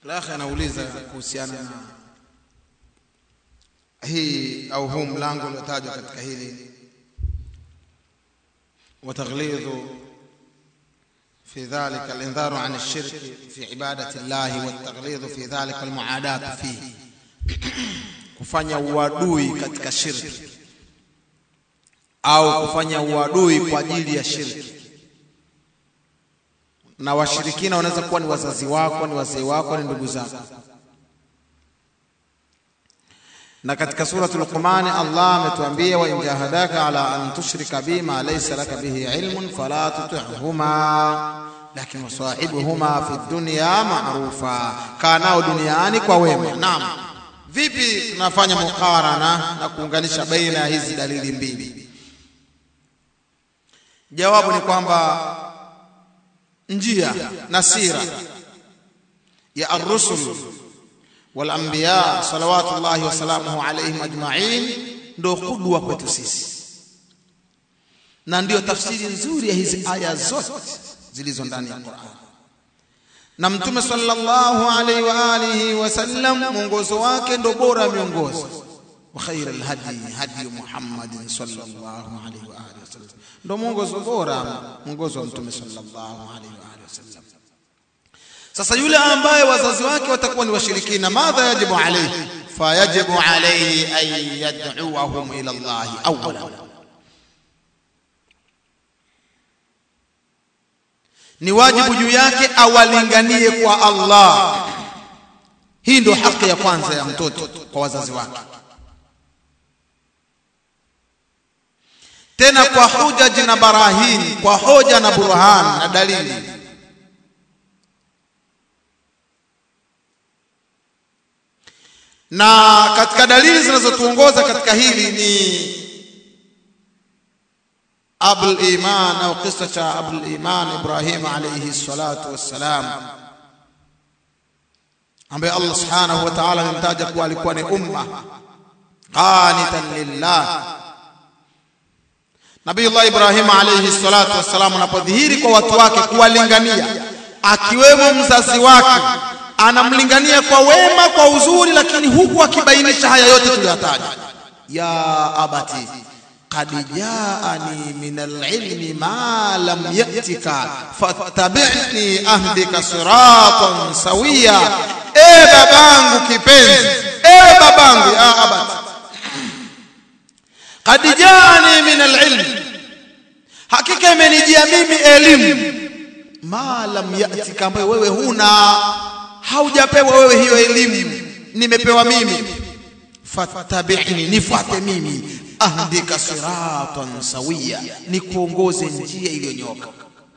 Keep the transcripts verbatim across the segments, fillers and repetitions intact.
Lakhi anauliza kuhusiana na hii au huu mlango uliotajwa katika hili وتغليظ في ذلك الانذار عن الشرك في عبادة الله والتغليظ في ذلك والمعاداة فيه kufanya uadui katika shirki au kufanya uadui kwa ajili ya shirki. Na washirikina wanaweza kuwa ni wazazi wako, ni wazee wako, ni ndugu zako. Na katika sura Luqman Allah ametuambia wa in jahadaka ala an tushrika bima laysa laka bihi ilmun fala tuti'huma lakin wasahibuhuma fi dunya ma'rufa, kanao duniani kwa wema. Naam, vipi tunafanya mukarana na kuunganisha baina ya hizi dalili mbili? Jawabu ni kwamba njia na sira ya ar-rusul wal anbiya salawatullahi wa salamuhu alayhim ajma'in ndio kudwa kwetu sisi, na ndio tafsiri nzuri ya hizi aya zote zilizo ndani ya Qur'an. Na Mtume sallallahu alayhi wa alihi wasallam mwongozo wake ndio bora miongozo, wa khairul hadi hadi Muhammadin sallallahu alayhi wa alihi wasallam, ndio mwongozo bora, mwongozo wa Mtume sallallahu alayhi wa alihi wasallam. Sasa yule ambaye wazazi wake watakuwa ni washirikina, madha yajibu alayhi? Fa yajibu alayhi ay yad'uhum ila Allah awwalan, ni wajibu juu yake awalinganie kwa Allah. Hii ndio haki ya kwanza ya mtoto kwa wazazi wake, tena kwa hoja na barahin, kwa hoja na burhan na dalili. Na katika dalili zinazotuongoza katika hili ni Abul Iman au kisa cha Abul Iman Ibrahim alayhi salatu wassalam, ambaye Allah subhanahu wa ta'ala amemtaja kuwa alikuwa ni umma qanitan lillah. Nabiiullah Ibrahim alayhi salatu wassalam anapodhihiri kwa watu wake kuwalingania, akiwemo mzazi wake, anamlingania kwa wema, kwa uzuri, lakini huku akibainisha haya yote tuliyotaja. Ya abati qad jaani min al-ilmi ma lam yatika fattabi'ni ahdika siratan sawiya. E babangu kipenzi, e babangu, ya abati qad jaani min al-ilmi, hakika imenijia mimi elimu, ma lam yatika, ambayo wewe huna, haujapewa wewe hiyo elimu, nimepewa mimi. Fattabi'ni, nifuate mimi, ahdika siratan sawiya, nikuongoze njia iliyonyoka.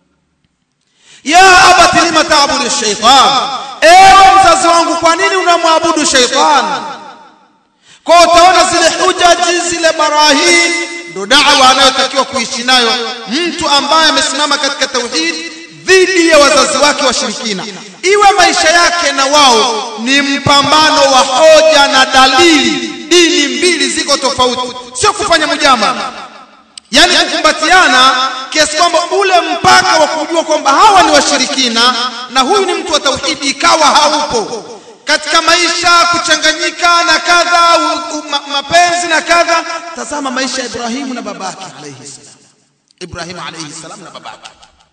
Ya abati lima ta'budu ash-shaytan, ewe mzazi wangu, kwa nini unamwabudu shaytan? Kwa utaona zile hujaji, zile barahi, ndo da'wa anayotakiwa kuishi nayo mtu ambaye amesimama katika tauhid dhidi ya wazazi wake washirikina. Iwe maisha yake na wao ni mpambano wa hoja na dalili, dini mbili ziko tofauti, sio kufanya mujama, yani kukumbatiana kiasi kwamba ule mpaka wa kujua kwamba hawa ni washirikina na huyu ni mtu wa tauhidi ikawa haupo katika maisha, kuchanganyika na kadha, mapenzi na kadha. Tazama maisha ya Ibrahim na babake alayhi salam. Ibrahim alayhi salam na babake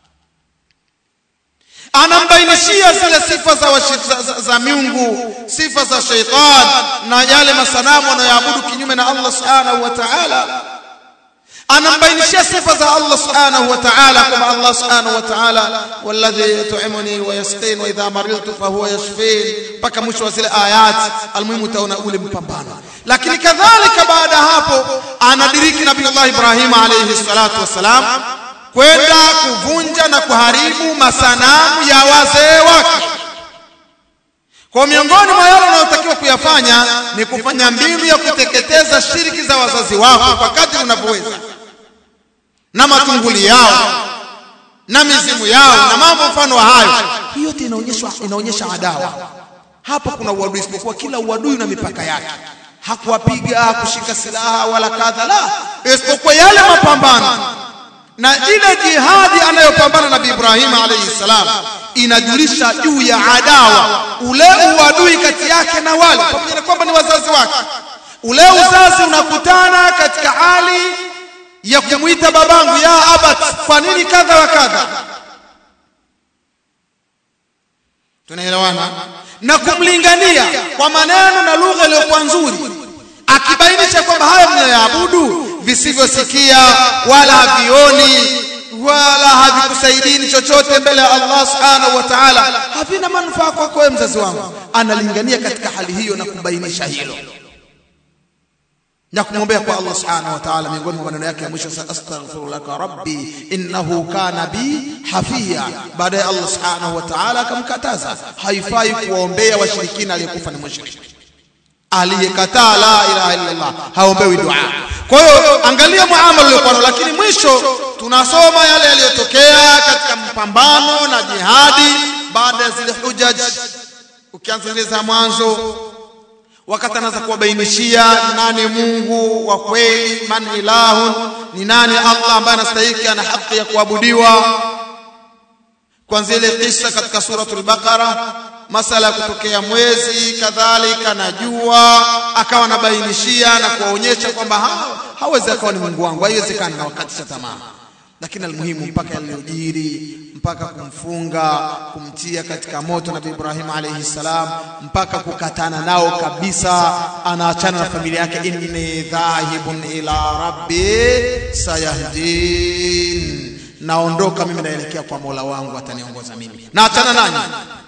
anambainishia zile sifa za, za, za, za miungu, sifa za shaitan na yale masanamu wanayoabudu kinyume na Allah subhanahu wa ta'ala. Anambainishia sifa za Allah subhanahu wa ta'ala, kama Allah subhanahu wa ta'ala walladhi yut'imuni wa yasqini wa idha maridtu fa huwa yashfin, mpaka mwisho wa zile ayat. Almuhimu utaona ule mpambano. Lakini kadhalika baada hapo anadiriki Nabii Ibrahim alayhi salatu wasalam kwenda kuvunja na kuharibu masanamu ya wazee wake. Kwa miongoni mwa yale unayotakiwa kuyafanya ni kufanya mbinu ya kuteketeza shiriki za wazazi wako kwa kadri unavyoweza, na matunguli yao na mizimu yao na mambo mfano hayo. Hiyo yote inaonyesha inaonyesha adawa. Hapa kuna uadui, isipokuwa kila uadui una mipaka yake. Hakuwapiga, hakushika silaha wala kadha, la, isipokuwa yale mapambano na ile jihadi anayopambana Nabii Ibrahim alayhi salam inajulisha juu ya adawa, ule uadui kati yake na wale pamoja na kwamba ni wazazi wake. Ule uzazi unakutana katika hali ya kumuita babangu ya abat, kwa nini kadha wa kadha. Tunaelewana? Na kumlingania kwa maneno na lugha iliyokuwa nzuri, akibainisha kwamba hayo mnayoabudu visivyosikia wala havioni wala havikusaidini chochote mbele ya Allah subhanahu wa ta'ala, havina manufaa kwako wewe mzazi wangu. Analingania katika hali hiyo na kubainisha hilo na kumwombea kwa Allah subhanahu wa ta'ala. Miongoni mwa maneno yake ya mwisho, astaghfirullaka rabbi innahu kana bi hafiya. Baadaye Allah subhanahu wa ta'ala akamkataza, haifai kuombea washirikina, aliyekufa ni mushriki, aliyekataa la ilaha illa Allah haombewi dua. Kwa hiyo angalia muamala uliokuwa. Lakini mwisho tunasoma yale yaliyotokea katika mpambano na jihadi baada ya zile hujaj. Ukianza zile za mwanzo, wakati anaanza kuwabainishia nani Mungu wa kweli, man ilahun, ni nani Allah ambaye anastahili ana haki ya kuabudiwa. Kwanza ile kisa katika suratul Baqara, masala kutokea mwezi kadhalika na jua, akawa anabainishia na kuwaonyesha kwamba ha, hawezi akawa ni Mungu wangu, haiwezekani, na wakati cha tamaa. Lakini almuhimu mpaka yaliyojiri, mpaka kumfunga, kumtia katika moto Nabii Ibrahim alayhi salam, mpaka kukatana nao kabisa, anaachana na familia yake, inni dhahibun ila rabbi sayahdin, naondoka mimi naelekea kwa Mola wangu ataniongoza mimi, naachana nanyi.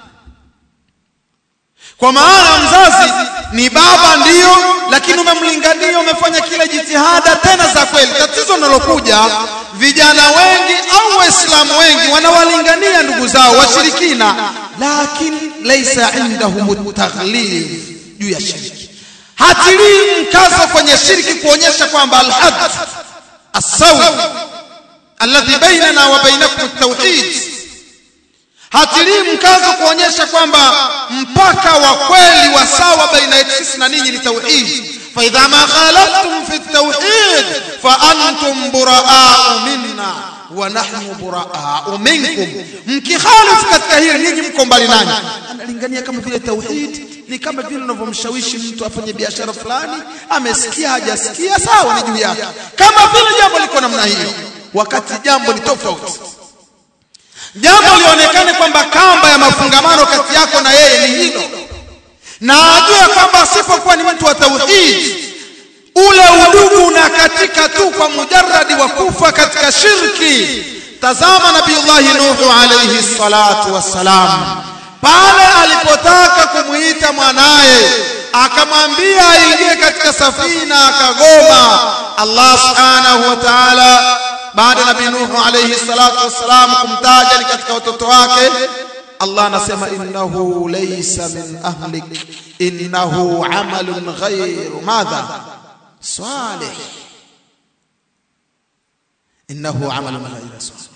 Kwa maana mzazi ni baba ndio, lakini umemlingania, umefanya kila jitihada tena za kweli. Tatizo linalokuja, vijana wengi au waislamu wengi wanawalingania ndugu zao washirikina, lakini laysa indahum taghlib juu ya shirki. Hatilii mkazo kwenye shirki kuonyesha kwamba al-hadd as-sawi alladhi bainana wa bainakum at-tauhid. Hatilii mkazo kuonyesha kwamba mpaka wa kweli wa sawa baina yetu sisi na ninyi ni tauhid. Fa idha ma khalaftum fi at-tauhid fa antum buraa'u minna wa nahnu buraa'u minkum. Mkikhalif katika hili, ninyi mko mbali nani. Analingania kama vile tauhid ni kama vile unavyomshawishi mtu afanye biashara fulani, amesikia hajasikia, sawa, ni juu yake, kama vile jambo liko namna hiyo, wakati jambo ni tofauti. Jambo lionekane kwamba kamba ya mafungamano kati yako na yeye ni hilo, na ajue kwamba asipokuwa ni mtu wa tauhid, ule udugu unakatika tu kwa mujarradi wa kufa katika shirki. Tazama Nabiiullah Nuhu alayhi salatu wassalam, pale alipotaka kumuita mwanae akamwambia aingie katika safina, akagoma. Allah subhanahu wa ta'ala baada Nabii Nuhu alayhi salatu wassalam kumtaja katika watoto wake, Allah anasema innahu laysa min ahlik innahu amalun ghayru madha salih, innahu amalun ghayru salih.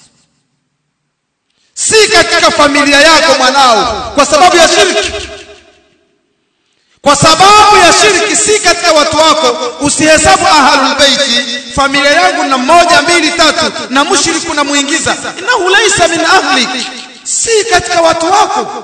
Si katika familia yako mwanao kwa sababu ya shirki, kwa sababu ya shirki, si katika watu wako. Usihesabu ahlul baiti, familia yangu na moja mbili tatu, na mushriku na muingiza, innahu laysa min ahlik, si katika watu wako.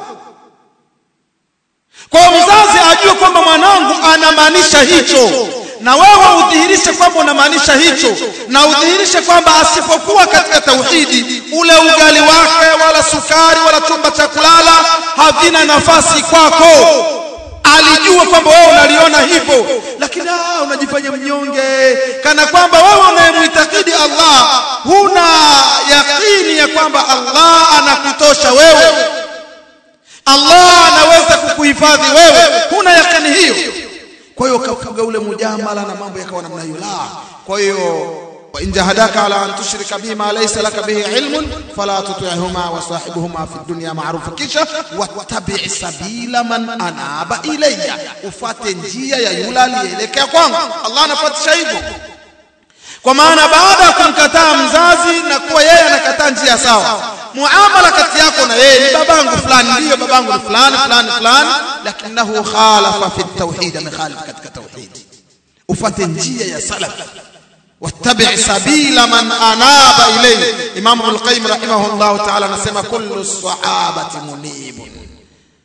Kwa mzazi ajue kwamba mwanangu anamaanisha hicho, na wewe udhihirishe kwamba unamaanisha hicho, na udhihirishe kwamba asipokuwa katika tauhidi, ule ugali wake wala sukari wala chumba cha kulala havina nafasi kwako. Alijua kwamba wewe unaliona hivyo, lakini ah, unajifanya mnyonge, kana kwamba wewe unayemwitakidi Allah huna yakini ya kwamba Allah anakutosha wewe, Allah anaweza kukuhifadhi wewe, huna yakini hiyo. Kwa hiyo kafuga ule mujamala na mambo yakawa namna hiyo. La, kwa hiyo wa in jahadaka ala an tushrika bima laysa laka bihi ilmun fala tuti'huma wa sahibuhuma fi dunya ma'rufa, kisha wattabi' sabila man anaba ilayya, ufate njia ya yule aliyeelekea kwangu. Allah anafuatisha hivyo, kwa maana baada ya kumkataa mzazi na kuwa yeye anakataa njia sawa, muamala kati yako na yeye ni babangu fulani, ndio babangu ni fulani fulani fulani, lakinahu khalafa fi at-tauhid, amekhalif katika tauhid. Ufate njia ya salaf, wattabi' sabila man anaba ilayhi. Imam Ibn al-Qayyim rahimahullah ta'ala anasema kullu sahabati munibun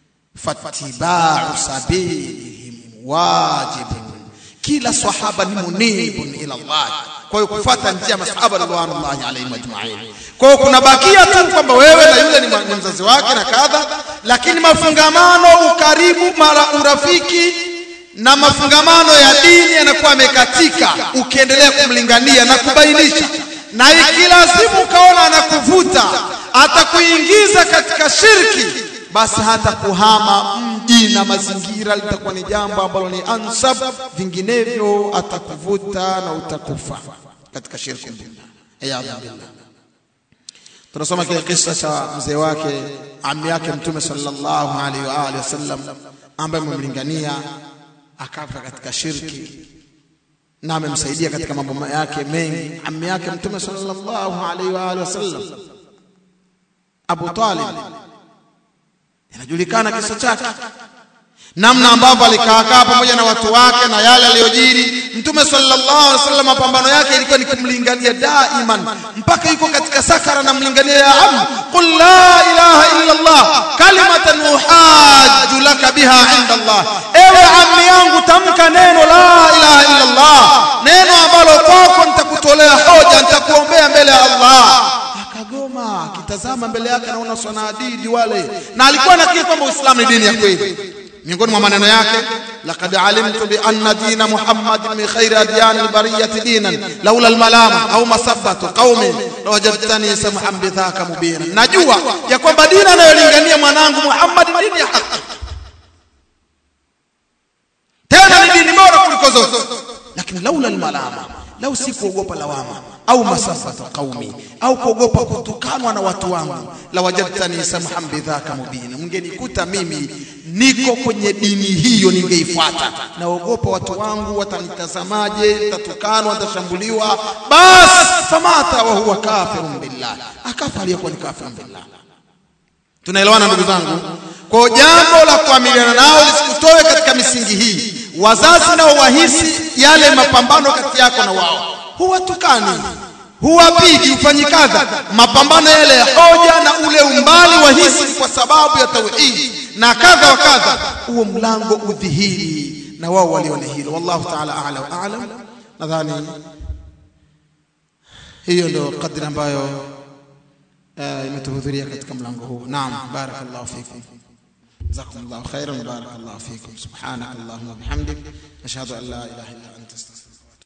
fattiba'u sabilihim wajibun, kila sahaba ni munibun ila Allah. Kwa hiyo kufuata njia masahaba radhiallahu alayhim ajma'in. Kwa hiyo kuna bakia tu kwamba wewe na yule ni mzazi wake na kadha, lakini mafungamano, ukaribu, mara urafiki na mafungamano ya dini yanakuwa yamekatika ukiendelea kumlingania na kubainisha. Na ikilazimu kaona anakuvuta atakuingiza katika shirki, basi hata kuhama mji na mazingira litakuwa ni jambo ambalo ni ansab, vinginevyo atakuvuta na utakufa katika shirki billah. A'udhu billah. Tunasoma kile kisa cha mzee wake ammi yake Mtume sallallahu alaihi wa alihi wasallam ambaye amemlingania akafa katika shirki na amemsaidia katika mambo yake mengi. Ammi yake Mtume sallallahu alaihi wa alihi wasallam Abu Talib, inajulikana kisa chake, namna ambavyo alikaa pamoja na watu wake na yale aliyojiri. Mtume sallallahu alaihi wasallam mapambano yake ilikuwa ni kumlingania daiman, mpaka yuko katika sakara na mlingania, ya am qul la ilaha illa Allah kalimatan uhajju laka biha inda Allah, ewe ammi yangu tamka neno la ilaha illa Allah, neno ambalo kwako nitakutolea hoja, nitakuombea mbele ya Allah. Akagoma, akitazama mbele yake anaona sanadidi wale, na alikuwa anakiri kwamba Uislamu ni dini ya kweli. Miongoni mwa maneno yake, laqad alimtu bi anna dina Muhammad min khairi adyan al-bariyati dinan laula al-malama au masabbatu qaumi lawajadtani samhan bidhaka mubina, najua ya kwamba dini anayolingania mwanangu Muhammad ni dini ya haki, tena ni dini bora kuliko zote, lakini laula al-malama, lau si kuogopa lawama au masabbatu qaumi, au kuogopa kutukanwa na watu wangu, lawajadtani samhan bidhaka mubina, mngenikuta mimi niko kwenye dini hiyo ningeifuata. Naogopa watu wangu watanitazamaje, nitatukanwa, nitashambuliwa, bas famata wa huwa kafirun billah, akafa aliyekuwa ni kafirun billah. Tunaelewana ndugu zangu? Kwa jambo la kuamiliana nao lisikutoe katika misingi hii. Wazazi nao wahisi yale mapambano kati yako na wao, huwatukani, huwapigi, ufanyi kadha, mapambano yale ya hoja na ule umbali wahisi kwa sababu ya tauhid na kadha wa kadha, huo mlango udhihiri na wao walione hilo. Wallahu ta'ala a'la wa a'lam. Nadhani hiyo ndio kadri ambayo imetuhudhuria katika mlango huu. Naam, barakallahu fikum, jazakumullahu khairan, barakallahu fikum, subhanakallahumma bihamdik, ashhadu an la ilaha illa anta astaghfiruka